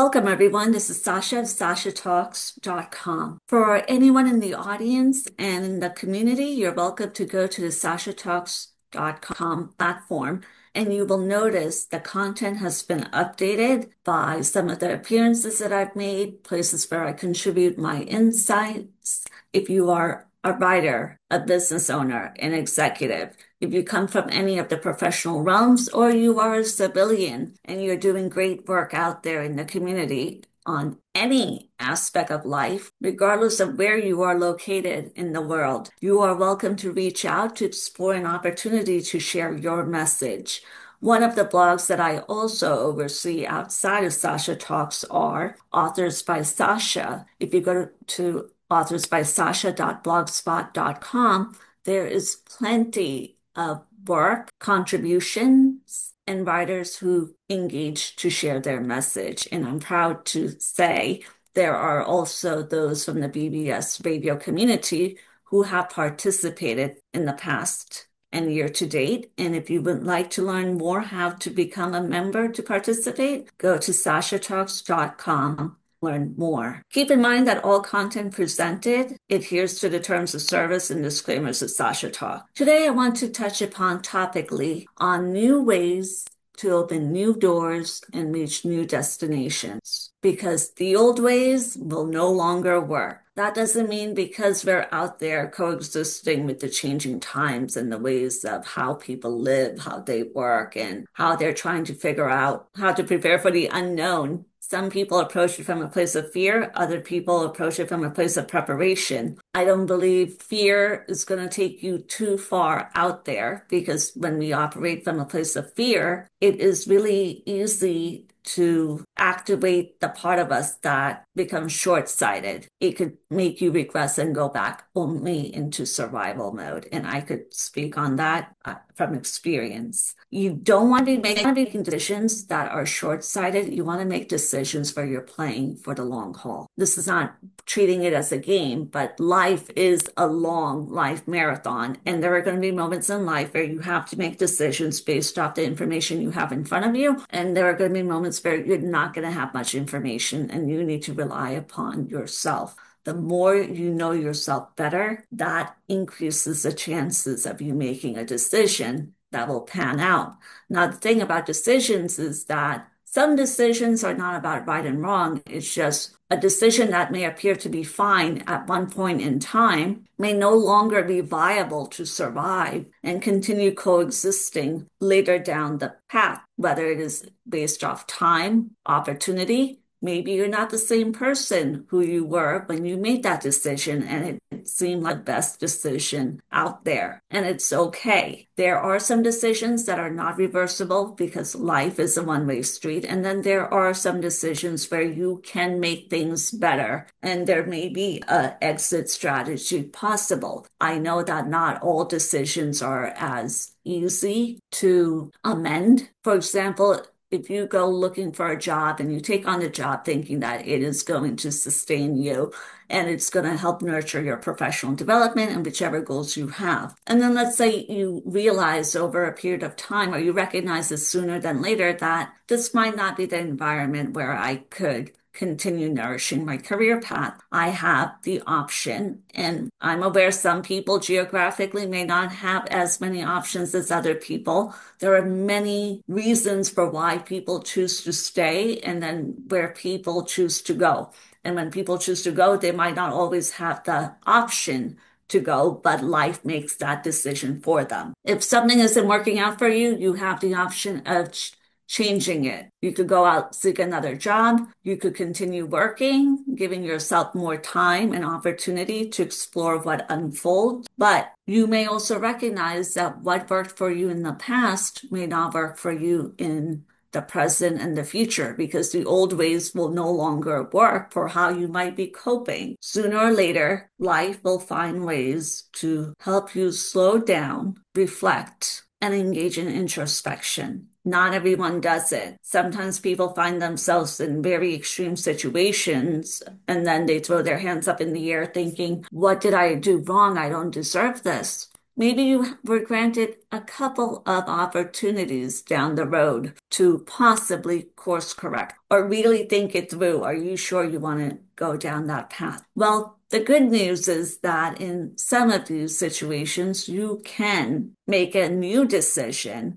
Welcome, everyone. This is Sasha of SashaTalks.com. For anyone in the audience and in the community, you're welcome to go to the SashaTalks.com platform, and you will notice the content has been updated by some of the appearances that I've made, places where I contribute my insights. If you are a writer, a business owner, an executive, if you come from any of the professional realms, or you are a civilian and you're doing great work out there in the community on any aspect of life, regardless of where you are located in the world, you are welcome to reach out to explore an opportunity to share your message. One of the blogs that I also oversee outside of Sasha Talks are Authors by Sasha. If you go to authorsbysasha.blogspot.com, there is plenty of work, contributions, and writers who engage to share their message. And I'm proud to say there are also those from the BBS radio community who have participated in the past and year to date. And if you would like to learn more how to become a member to participate, go to sashatalks.com. Learn more. Keep in mind that all content presented adheres to the terms of service and disclaimers of Sasha Talk. Today, I want to touch upon topically on new ways to open new doors and reach new destinations, because the old ways will no longer work. That doesn't mean because we're out there coexisting with the changing times and the ways of how people live, how they work, and how they're trying to figure out how to prepare for the unknown. Some people approach it from a place of fear. Other people approach it from a place of preparation. I don't believe fear is going to take you too far out there, because when we operate from a place of fear, it is really easy to activate the part of us that becomes short-sighted. It could make you regress and go back only into survival mode. And I could speak on that from experience. You don't want to be making decisions that are short-sighted. You want to make decisions where you're playing for the long haul. This is not treating it as a game, but life is a long life marathon. And there are going to be moments in life where you have to make decisions based off the information you have in front of you. And there are going to be moments where you're not going to have much information and you need to rely upon yourself. The more you know yourself better, that increases the chances of you making a decision that will pan out. Now, the thing about decisions is that some decisions are not about right and wrong. It's just a decision that may appear to be fine at one point in time may no longer be viable to survive and continue coexisting later down the path, whether it is based off time, opportunity. Maybe you're not the same person who you were when you made that decision, and it seemed like the best decision out there. And it's okay. There are some decisions that are not reversible because life is a one-way street. And then there are some decisions where you can make things better, and there may be an exit strategy possible. I know that not all decisions are as easy to amend. For example, if you go looking for a job and you take on the job thinking that it is going to sustain you and it's going to help nurture your professional development and whichever goals you have. And then let's say you realize over a period of time, or you recognize this sooner than later, that this might not be the environment where I could continue nourishing my career path. I have the option, and I'm aware some people geographically may not have as many options as other people. There are many reasons for why people choose to stay and then where people choose to go. And when people choose to go, they might not always have the option to go, but life makes that decision for them. If something isn't working out for you, you have the option of changing it. You could go out, seek another job. You could continue working, giving yourself more time and opportunity to explore what unfolds. But you may also recognize that what worked for you in the past may not work for you in the present and the future, because the old ways will no longer work for how you might be coping. Sooner or later, life will find ways to help you slow down, reflect, and engage in introspection. Not everyone does it. Sometimes people find themselves in very extreme situations and then they throw their hands up in the air thinking, what did I do wrong? I don't deserve this. Maybe you were granted a couple of opportunities down the road to possibly course correct or really think it through. Are you sure you want to go down that path? Well, the good news is that in some of these situations, you can make a new decision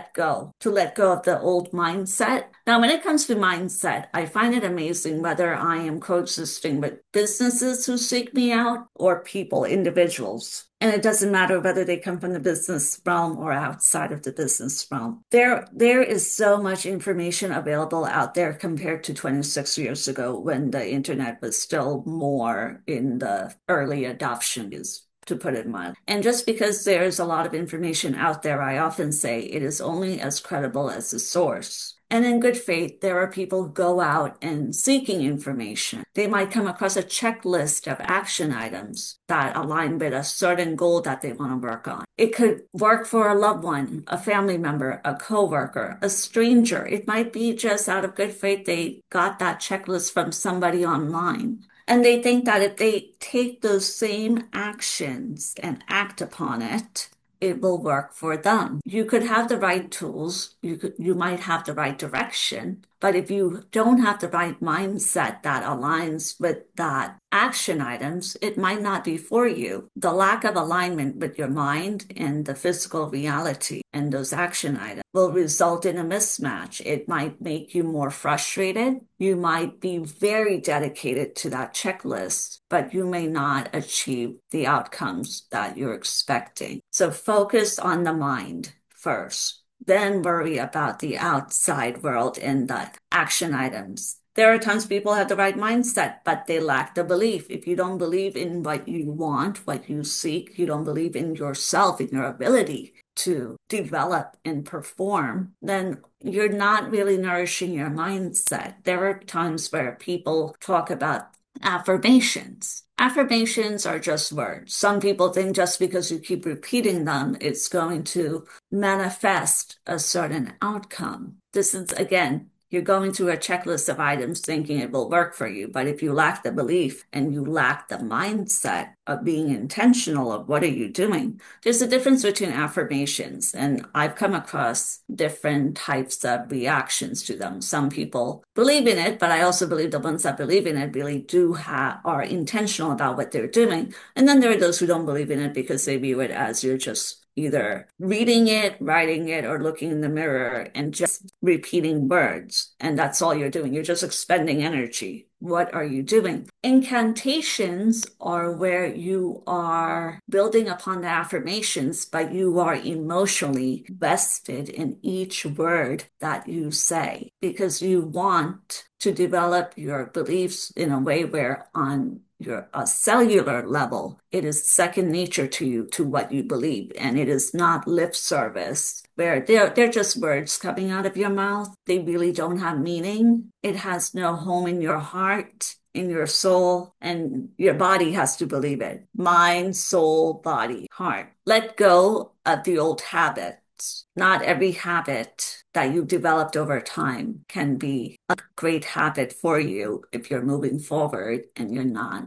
to let go of the old mindset. Now, when it comes to mindset, I find it amazing whether I am coexisting with businesses who seek me out or people, individuals. And it doesn't matter whether they come from the business realm or outside of the business realm. There is so much information available out there compared to 26 years ago when the internet was still more in the early adoption years, to put it mild. And just because there's a lot of information out there, I often say it is only as credible as the source. And in good faith, there are people who go out and seeking information. They might come across a checklist of action items that align with a certain goal that they want to work on. It could work for a loved one, a family member, a coworker, a stranger. It might be just out of good faith they got that checklist from somebody online. And they think that if they take those same actions and act upon it, it will work for them. You could have the right tools, you might have the right direction, but if you don't have the right mindset that aligns with that action items, it might not be for you. The lack of alignment with your mind and the physical reality and those action items will result in a mismatch. It might make you more frustrated. You might be very dedicated to that checklist, but you may not achieve the outcomes that you're expecting. So focus on the mind first, then worry about the outside world and the action items. There are times people have the right mindset, but they lack the belief. If you don't believe in what you want, what you seek, you don't believe in yourself, in your ability to develop and perform, then you're not really nourishing your mindset. There are times where people talk about affirmations. Affirmations are just words. Some people think just because you keep repeating them, it's going to manifest a certain outcome. This is, again, you're going through a checklist of items thinking it will work for you. But if you lack the belief and you lack the mindset of being intentional of what are you doing, there's a difference between affirmations. And I've come across different types of reactions to them. Some people believe in it, but I also believe the ones that believe in it really are intentional about what they're doing. And then there are those who don't believe in it because they view it as you're just either reading it, writing it, or looking in the mirror and just repeating words. And that's all you're doing. You're just expending energy. What are you doing? Incantations are where you are building upon the affirmations, but you are emotionally vested in each word that you say because you want to develop your beliefs in a way where on a cellular level, it is second nature to you, to what you believe. And it is not lip service where they're just words coming out of your mouth. They really don't have meaning. It has no home in your heart, in your soul, and your body has to believe it. Mind, soul, body, heart. Let go of the old habits. Not every habit that you've developed over time can be a great habit for you if you're moving forward and you're not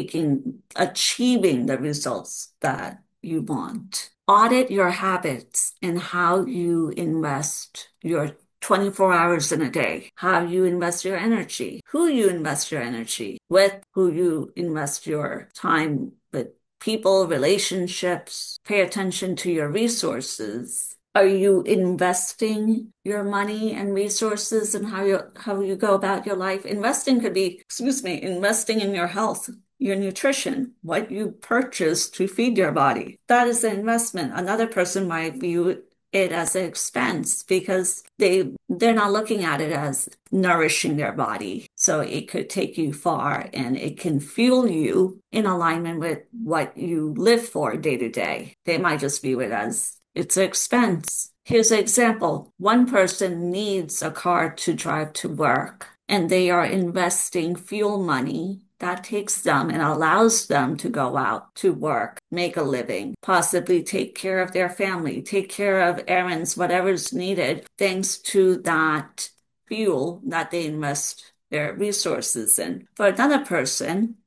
achieving the results that you want. Audit your habits and how you invest your 24 hours in a day, how you invest your energy, who you invest your energy with, who you invest your time with, people, relationships. Pay attention to your resources. Are you investing your money and resources and how you go about your life? Investing could be, investing in your health, your nutrition, what you purchase to feed your body. That is an investment. Another person might view it as an expense because they're not looking at it as nourishing their body. So it could take you far and it can fuel you in alignment with what you live for day to day. They might just view it as it's an expense. Here's an example. One person needs a car to drive to work, and they are investing fuel money that takes them and allows them to go out to work, make a living, possibly take care of their family, take care of errands, whatever's needed, thanks to that fuel that they invest their resources in. For another person,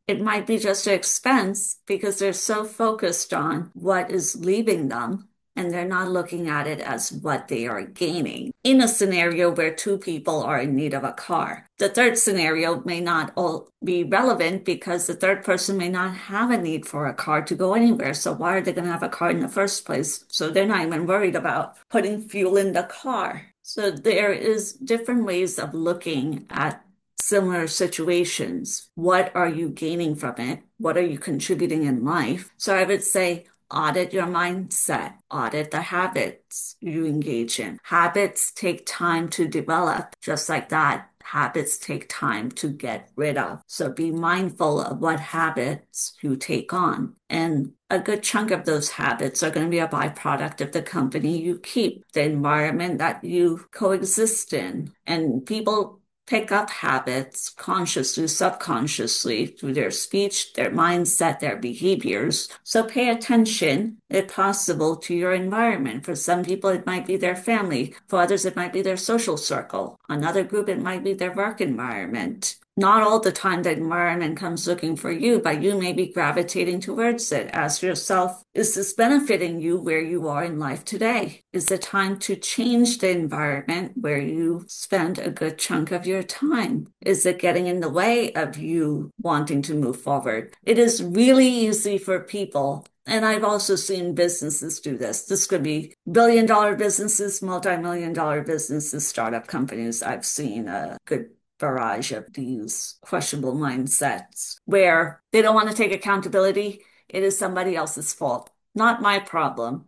It might be just an expense because they're so focused on what is leaving them and they're not looking at it as what they are gaining in a scenario where two people are in need of a car. The third scenario may not all be relevant because the third person may not have a need for a car to go anywhere. So why are they going to have a car in the first place? So they're not even worried about putting fuel in the car. So there is different ways of looking at similar situations. What are you gaining from it? What are you contributing in life? So I would say audit your mindset, audit the habits you engage in. Habits take time to develop, just like that. Habits take time to get rid of. So be mindful of what habits you take on. And a good chunk of those habits are going to be a byproduct of the company you keep, the environment that you coexist in. And people pick up habits consciously, subconsciously through their speech, their mindset, their behaviors. So pay attention, if possible, to your environment. For some people, it might be their family. For others, it might be their social circle. Another group, it might be their work environment. Not all the time the environment comes looking for you, but you may be gravitating towards it. Ask yourself, is this benefiting you where you are in life today? Is it time to change the environment where you spend a good chunk of your time? Is it getting in the way of you wanting to move forward? It is really easy for people. And I've also seen businesses do this. This could be billion-dollar businesses, multi-million-dollar businesses, startup companies. I've seen a good barrage of these questionable mindsets where they don't want to take accountability. It is somebody else's fault, not my problem.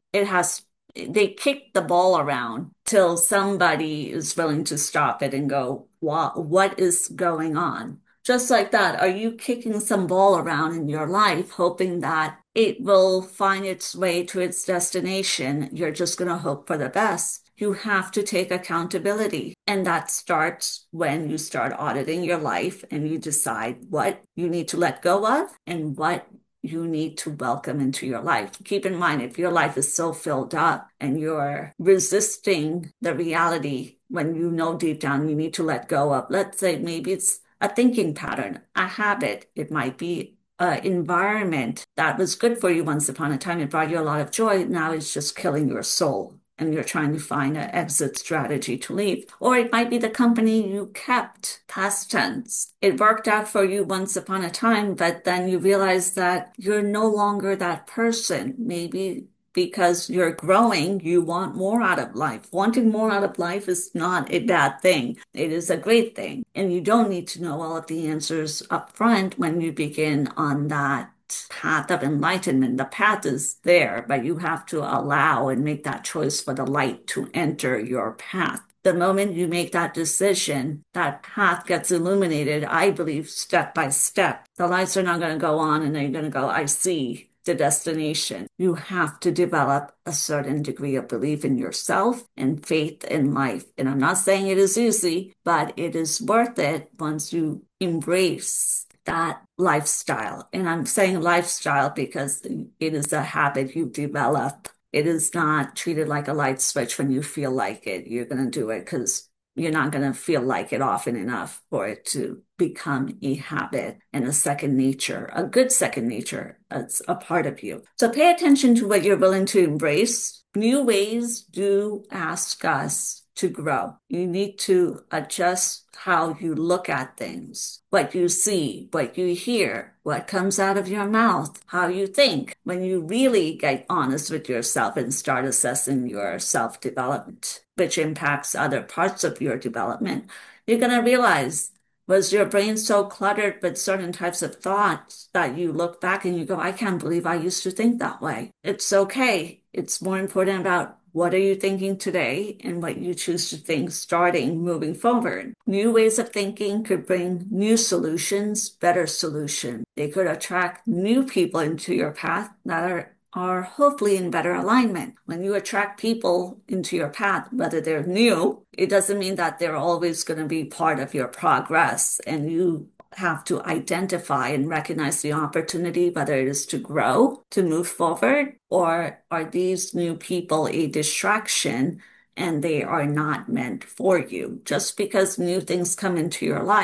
They kick the ball around till somebody is willing to stop it and go, what is going on? Just like that, are you kicking some ball around in your life, hoping that it will find its way to its destination? You're just going to hope for the best. You have to take accountability. And that starts when you start auditing your life and you decide what you need to let go of and what you need to welcome into your life. Keep in mind, if your life is so filled up and you're resisting the reality when you know deep down you need to let go of, let's say maybe it's a thinking pattern, a habit, it might be an environment that was good for you once upon a time. It brought you a lot of joy. Now it's just killing your soul and you're trying to find an exit strategy to leave. Or it might be the company you kept, past tense. It worked out for you once upon a time, but then you realize that you're no longer that person. Maybe because you're growing, you want more out of life. Wanting more out of life is not a bad thing. It is a great thing. And you don't need to know all of the answers up front when you begin on that path of enlightenment. The path is there, but you have to allow and make that choice for the light to enter your path. The moment you make that decision, that path gets illuminated, I believe, step by step. The lights are not going to go on and then you're going to go, I see the destination. You have to develop a certain degree of belief in yourself and faith in life. And I'm not saying it is easy, but it is worth it once you embrace that lifestyle. And I'm saying lifestyle because it is a habit you develop. It is not treated like a light switch when you feel like it. You're going to do it because you're not going to feel like it often enough for it to become a habit and a second nature, a good second nature. It's a part of you. So pay attention to what you're willing to embrace. New ways do ask us to grow. You need to adjust how you look at things, what you see, what you hear, what comes out of your mouth, how you think. When you really get honest with yourself and start assessing your self-development, which impacts other parts of your development, you're going to realize, was your brain so cluttered with certain types of thoughts that you look back and you go, I can't believe I used to think that way. It's okay. It's more important about what are you thinking today and what you choose to think moving forward. New ways of thinking could bring new solutions, better solutions. They could attract new people into your path that are hopefully in better alignment. When you attract people into your path, whether they're new, it doesn't mean that they're always going to be part of your progress, and you have to identify and recognize the opportunity, whether it is to grow, to move forward, or are these new people a distraction and they are not meant for you. Just because new things come into your life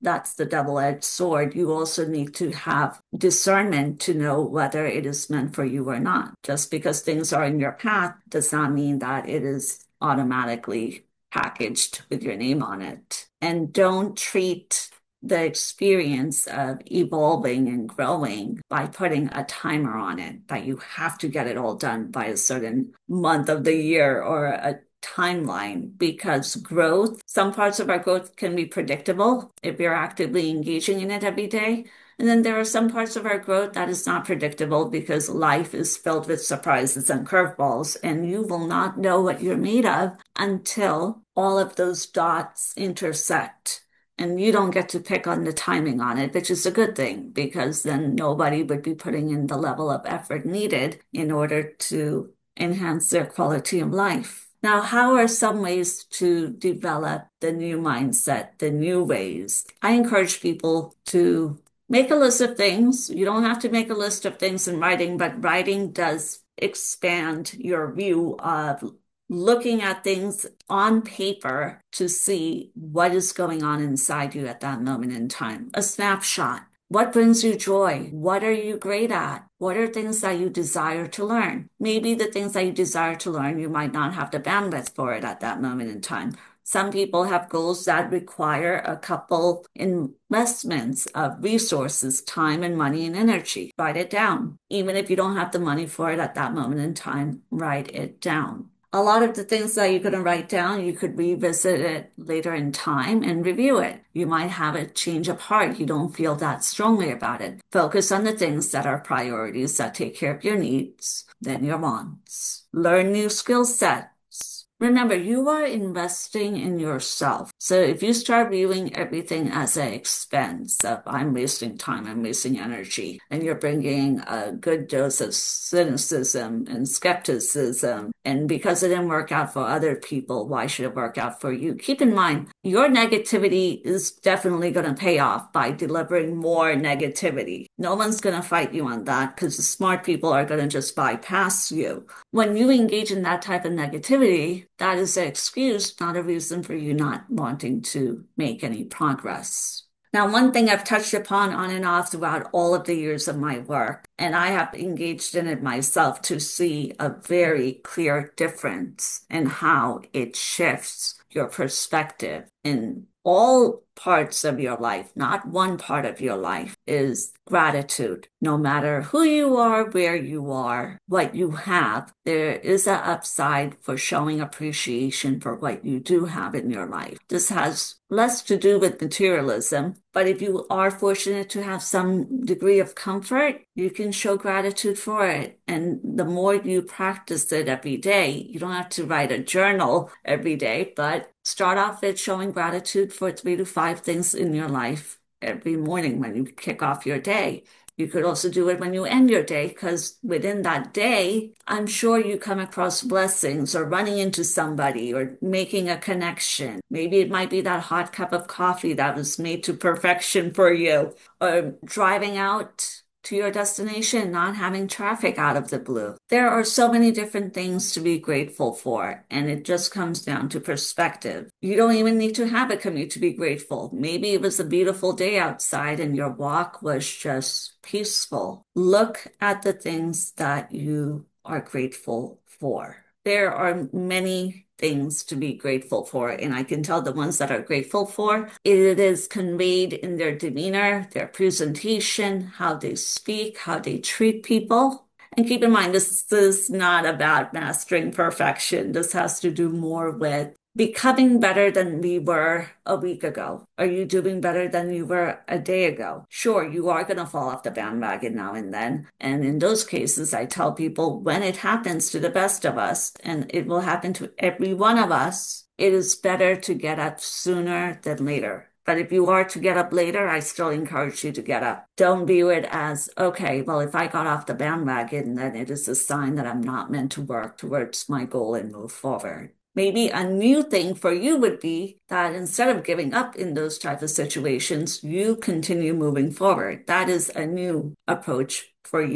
that's the double-edged sword. You also need to have discernment to know whether it is meant for you or not. Just because things are in your path does not mean that it is automatically packaged with your name on it. And don't treat the experience of evolving and growing by putting a timer on it, that you have to get it all done by a certain month of the year or a timeline, because growth, some parts of our growth can be predictable if you're actively engaging in it every day. And then there are some parts of our growth that is not predictable because life is filled with surprises and curveballs, and you will not know what you're made of until all of those dots intersect. And you don't get to pick on the timing on it, which is a good thing because then nobody would be putting in the level of effort needed in order to enhance their quality of life. Now, how are some ways to develop the new mindset, the new ways? I encourage people to make a list of things. You don't have to make a list of things in writing, but writing does expand your view of looking at things on paper to see what is going on inside you at that moment in time. A snapshot. What brings you joy? What are you great at? What are things that you desire to learn? Maybe the things that you desire to learn, you might not have the bandwidth for it at that moment in time. Some people have goals that require a couple investments of resources, time and money and energy. Write it down. Even if you don't have the money for it at that moment in time, write it down. A lot of the things that you're going to write down, you could revisit it later in time and review it. You might have a change of heart. You don't feel that strongly about it. Focus on the things that are priorities that take care of your needs, then your wants. Learn new skill sets. Remember, you are investing in yourself. So if you start viewing everything as an expense of I'm wasting time, I'm wasting energy, and you're bringing a good dose of cynicism and skepticism, and because it didn't work out for other people, why should it work out for you? Keep in mind, your negativity is definitely going to pay off by delivering more negativity. No one's going to fight you on that because the smart people are going to just bypass you. When you engage in that type of negativity, that is an excuse, not a reason for you not wanting to make any progress. Now, one thing I've touched upon on and off throughout all of the years of my work, and I have engaged in it myself to see a very clear difference in how it shifts your perspective in all parts of your life, not one part of your life, is gratitude. No matter who you are, where you are, what you have, there is an upside for showing appreciation for what you do have in your life. This has less to do with materialism, but if you are fortunate to have some degree of comfort, you can show gratitude for it. And the more you practice it every day, you don't have to write a journal every day, but start off with showing gratitude for 3 to 5 things in your life every morning when you kick off your day. You could also do it when you end your day, because within that day, I'm sure you come across blessings or running into somebody or making a connection. Maybe it might be that hot cup of coffee that was made to perfection for you, or driving out to your destination, not having traffic out of the blue. There are so many different things to be grateful for, and it just comes down to perspective. You don't even need to have a commute to be grateful. Maybe it was a beautiful day outside and your walk was just peaceful. Look at the things that you are grateful for. There are many things to be grateful for, and I can tell the ones that are grateful for, it is conveyed in their demeanor, their presentation, how they speak, how they treat people. And keep in mind, this is not about mastering perfection. This has to do more with becoming better than we were a week ago. Are you doing better than you were a day ago? Sure, you are going to fall off the bandwagon now and then. And in those cases, I tell people when it happens to the best of us, and it will happen to every one of us, it is better to get up sooner than later. But if you are to get up later, I still encourage you to get up. Don't view it as, okay, well, if I got off the bandwagon, then it is a sign that I'm not meant to work towards my goal and move forward. Maybe a new thing for you would be that instead of giving up in those type of situations, you continue moving forward. That is a new approach for you.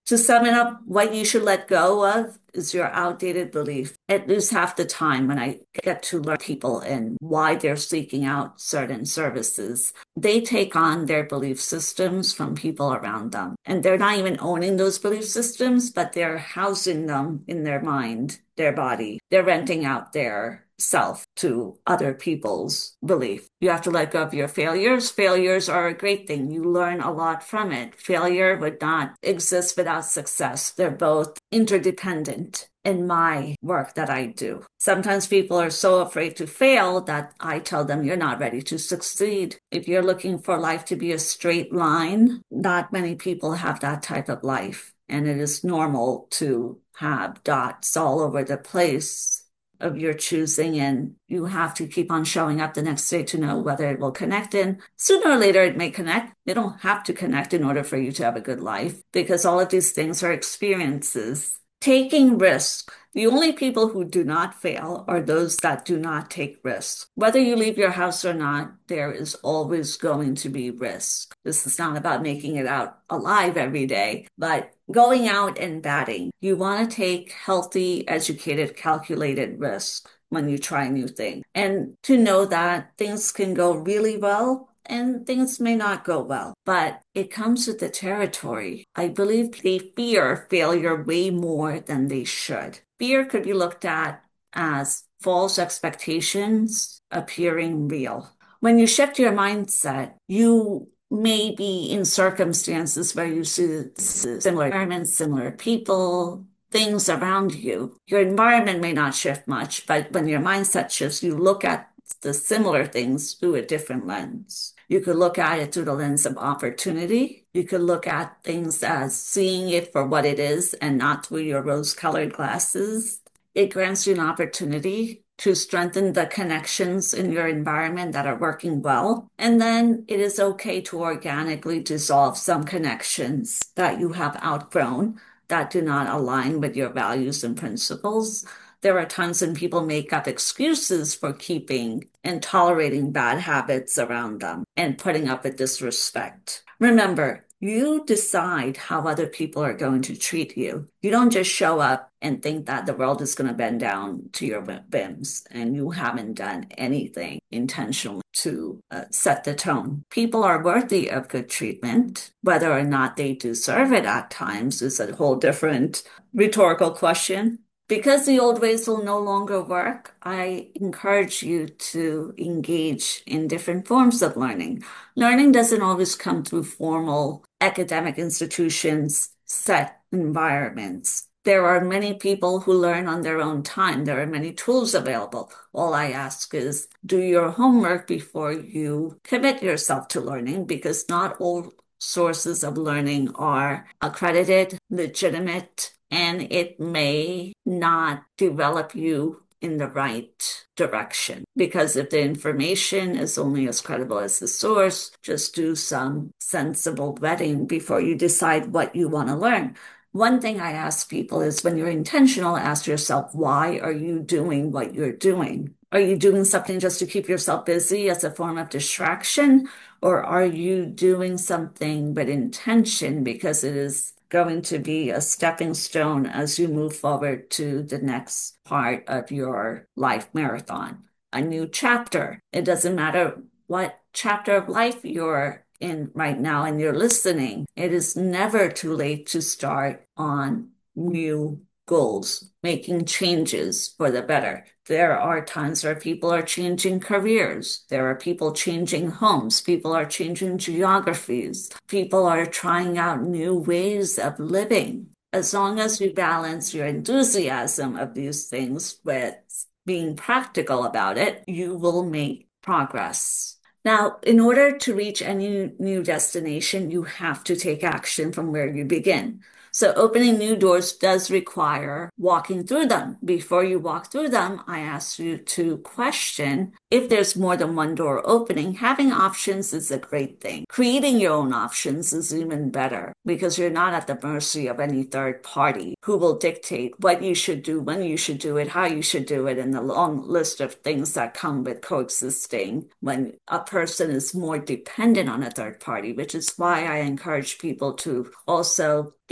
To sum it up, what you should let go of is your outdated belief. At least half the time when I get to learn people and why they're seeking out certain services, they take on their belief systems from people around them. And they're not even owning those belief systems, but they're housing them in their mind, their body. They're renting out their self to other people's belief. You have to let go of your failures. Failures are a great thing. You learn a lot from it. Failure would not exist without success. They're both interdependent in my work that I do. Sometimes people are so afraid to fail that I tell them you're not ready to succeed. If you're looking for life to be a straight line, not many people have that type of life. And it is normal to have dots all over the place of your choosing, and you have to keep on showing up the next day to know whether it will connect. And sooner or later, it may connect. They don't have to connect in order for you to have a good life because all of these things are experiences. Taking risk. The only people who do not fail are those that do not take risks. Whether you leave your house or not, there is always going to be risk. This is not about making it out alive every day, but going out and batting. You want to take healthy, educated, calculated risks when you try new things. And to know that things can go really well and things may not go well, but it comes with the territory. I believe they fear failure way more than they should. Fear could be looked at as false expectations appearing real. When you shift your mindset, you may be in circumstances where you see similar environments, similar people, things around you. Your environment may not shift much, but when your mindset shifts, you look at the similar things through a different lens. You could look at it through the lens of opportunity. You could look at things as seeing it for what it is and not through your rose-colored glasses. It grants you an opportunity to strengthen the connections in your environment that are working well. And then it is okay to organically dissolve some connections that you have outgrown that do not align with your values and principles. There are times when people make up excuses for keeping and tolerating bad habits around them and putting up with disrespect. Remember, you decide how other people are going to treat you. You don't just show up and think that the world is going to bend down to your whims and you haven't done anything intentionally to set the tone. People are worthy of good treatment. Whether or not they deserve it at times is a whole different rhetorical question. Because the old ways will no longer work, I encourage you to engage in different forms of learning. Learning doesn't always come through formal academic institutions, set environments. There are many people who learn on their own time. There are many tools available. All I ask is do your homework before you commit yourself to learning, because not all sources of learning are accredited, legitimate, and it may not develop you in the right direction. Because if the information is only as credible as the source, just do some sensible vetting before you decide what you want to learn. One thing I ask people is when you're intentional, ask yourself, why are you doing what you're doing? Are you doing something just to keep yourself busy as a form of distraction? Or are you doing something with intention because it is going to be a stepping stone as you move forward to the next part of your life marathon, a new chapter? It doesn't matter what chapter of life you're in right now and you're listening. It is never too late to start on new goals, making changes for the better. There are times where people are changing careers. There are people changing homes. People are changing geographies. People are trying out new ways of living. As long as you balance your enthusiasm of these things with being practical about it, you will make progress. Now, in order to reach any new destination, you have to take action from where you begin. So opening new doors does require walking through them. Before you walk through them, I ask you to question if there's more than one door opening. Having options is a great thing. Creating your own options is even better because you're not at the mercy of any third party who will dictate what you should do, when you should do it, how you should do it, and the long list of things that come with coexisting when a person is more dependent on a third party, which is why I encourage people to also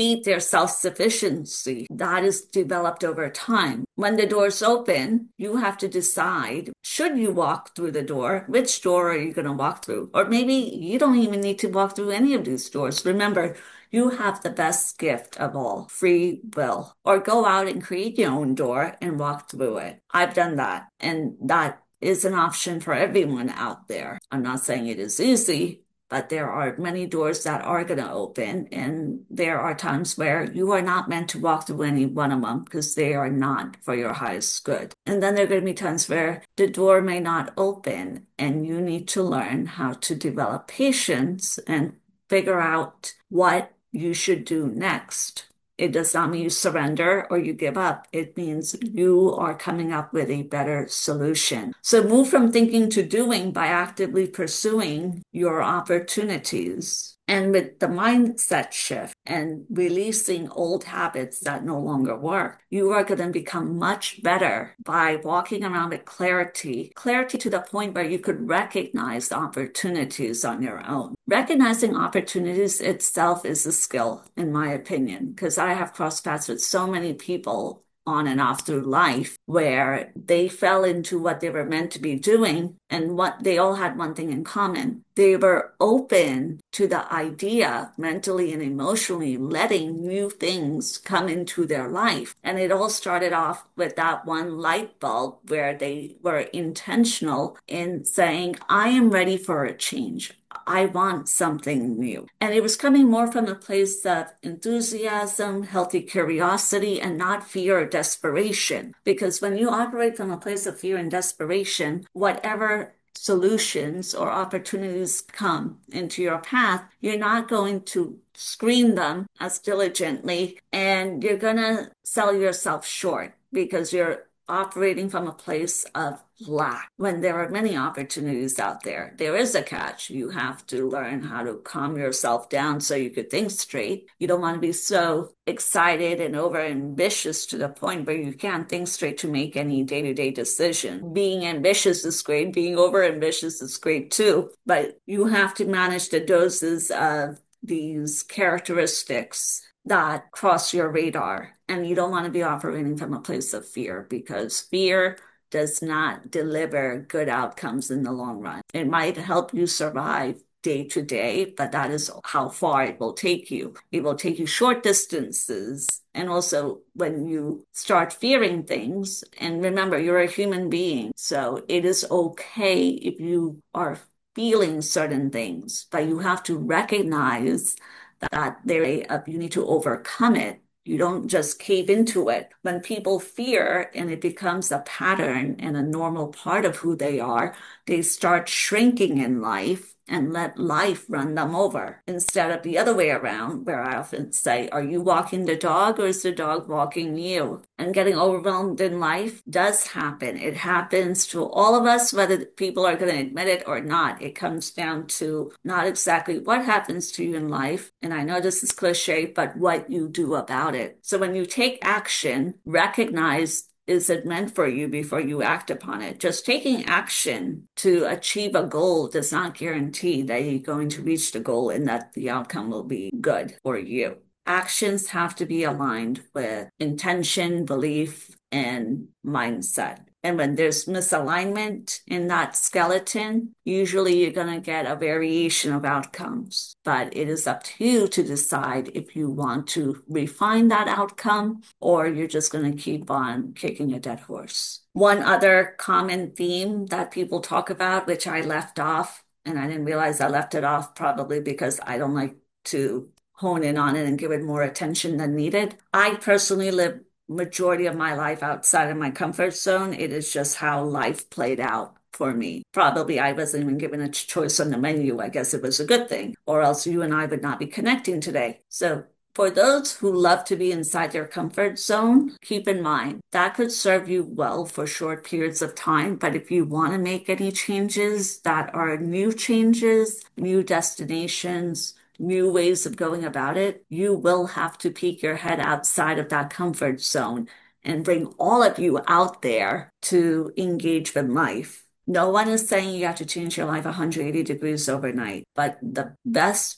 beat their self-sufficiency. That is developed over time. When the doors open, you have to decide, should you walk through the door? Which door are you going to walk through? Or maybe you don't even need to walk through any of these doors. Remember, you have the best gift of all, free will. Or go out and create your own door and walk through it. I've done that, and that is an option for everyone out there. I'm not saying it is easy, but there are many doors that are going to open, and there are times where you are not meant to walk through any one of them because they are not for your highest good. And then there are going to be times where the door may not open, and you need to learn how to develop patience and figure out what you should do next. It does not mean you surrender or you give up. It means you are coming up with a better solution. So move from thinking to doing by actively pursuing your opportunities. And with the mindset shift and releasing old habits that no longer work, you are going to become much better by walking around with clarity, clarity to the point where you could recognize the opportunities on your own. Recognizing opportunities itself is a skill, in my opinion, because I have crossed paths with so many people on and off through life where they fell into what they were meant to be doing, and what they all had one thing in common. They were open to the idea, mentally and emotionally, letting new things come into their life. And it all started off with that one light bulb where they were intentional in saying, I am ready for a change. I want something new. And it was coming more from a place of enthusiasm, healthy curiosity, and not fear or desperation. Because when you operate from a place of fear and desperation, whatever solutions or opportunities come into your path, you're not going to screen them as diligently, and you're going to sell yourself short because you're operating from a place of lack when there are many opportunities out there. There is a catch. You have to learn how to calm yourself down so you could think straight. You don't want to be so excited and over ambitious to the point where you can't think straight to make any day-to-day decision. Being ambitious is great. Being over ambitious is great too. But you have to manage the doses of these characteristics that cross your radar. And you don't want to be operating from a place of fear, because fear does not deliver good outcomes in the long run. It might help you survive day to day, but that is how far it will take you. It will take you short distances. And also when you start fearing things, and remember, you're a human being, so it is okay if you are feeling certain things, but you have to recognize that you need to overcome it. You don't just cave into it. When people fear and it becomes a pattern and a normal part of who they are, they start shrinking in life and let life run them over, instead of the other way around, where I often say, are you walking the dog or is the dog walking you? And getting overwhelmed in life does happen. It happens to all of us, whether people are going to admit it or not. It comes down to not exactly what happens to you in life, and I know this is cliche, but what you do about it. So when you take action, recognize, is it meant for you before you act upon it? Just taking action to achieve a goal does not guarantee that you're going to reach the goal and that the outcome will be good for you. Actions have to be aligned with intention, belief, and mindset. And when there's misalignment in that skeleton, usually you're going to get a variation of outcomes. But it is up to you to decide if you want to refine that outcome or you're just going to keep on kicking a dead horse. One other common theme that people talk about, which I left off, and I didn't realize I left it off probably because I don't like to hone in on it and give it more attention than needed. I personally live majority of my life outside of my comfort zone. It is just how life played out for me. Probably I wasn't even given a choice on the menu. I guess it was a good thing, or else you and I would not be connecting today. So for those who love to be inside their comfort zone, keep in mind that could serve you well for short periods of time. But if you want to make any changes that are new changes, new destinations, new ways of going about it, you will have to peek your head outside of that comfort zone and bring all of you out there to engage with life. No one is saying you have to change your life 180 degrees overnight, but the best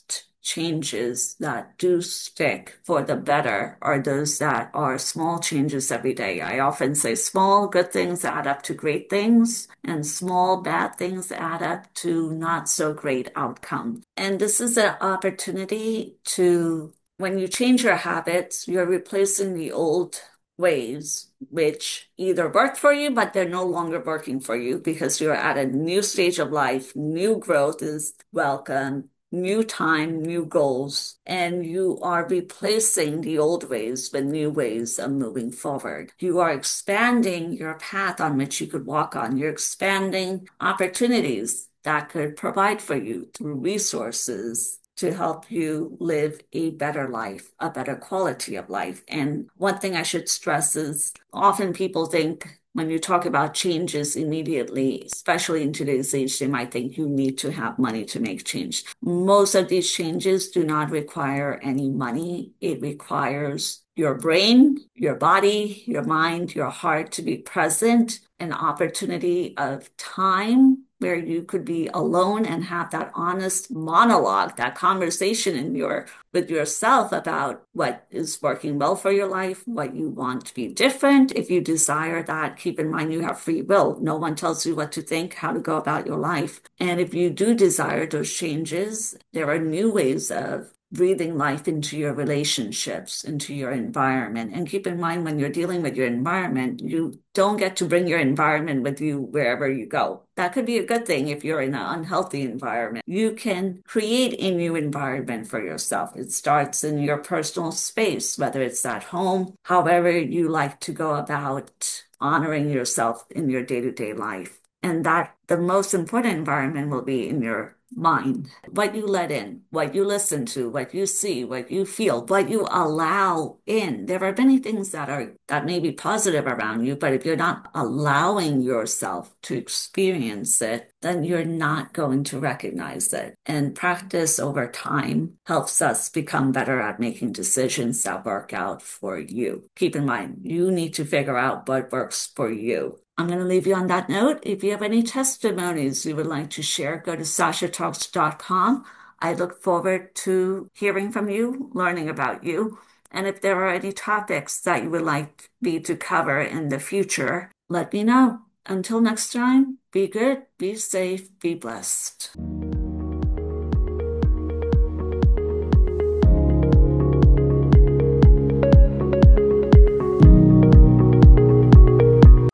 changes that do stick for the better are those that are small changes every day. I often say small good things add up to great things, and small bad things add up to not so great outcomes. And this is an opportunity to, when you change your habits, you're replacing the old ways, which either worked for you, but they're no longer working for you because you're at a new stage of life. New growth is welcome, new time, new goals, and you are replacing the old ways with new ways of moving forward. You are expanding your path on which you could walk on. You're expanding opportunities that could provide for you through resources to help you live a better life, a better quality of life. And one thing I should stress is often people think when you talk about changes immediately, especially in today's age, they might think you need to have money to make change. Most of these changes do not require any money. It requires your brain, your body, your mind, your heart to be present, an opportunity of time where you could be alone and have that honest monologue, that conversation with yourself about what is working well for your life, what you want to be different. If you desire that, keep in mind you have free will. No one tells you what to think, how to go about your life. And if you do desire those changes, there are new ways of breathing life into your relationships, into your environment. And keep in mind, when you're dealing with your environment, you don't get to bring your environment with you wherever you go. That could be a good thing if you're in an unhealthy environment. You can create a new environment for yourself. It starts in your personal space, whether it's at home, however you like to go about honoring yourself in your day-to-day life. And that the most important environment will be in your mind, what you let in, what you listen to, what you see, what you feel, what you allow in. There are many things that may be positive around you, but if you're not allowing yourself to experience it, then you're not going to recognize it. And practice over time helps us become better at making decisions that work out for you. Keep in mind, you need to figure out what works for you. I'm going to leave you on that note. If you have any testimonies you would like to share, go to sashatalks.com. I look forward to hearing from you, learning about you. And if there are any topics that you would like me to cover in the future, let me know. Until next time, be good, be safe, be blessed.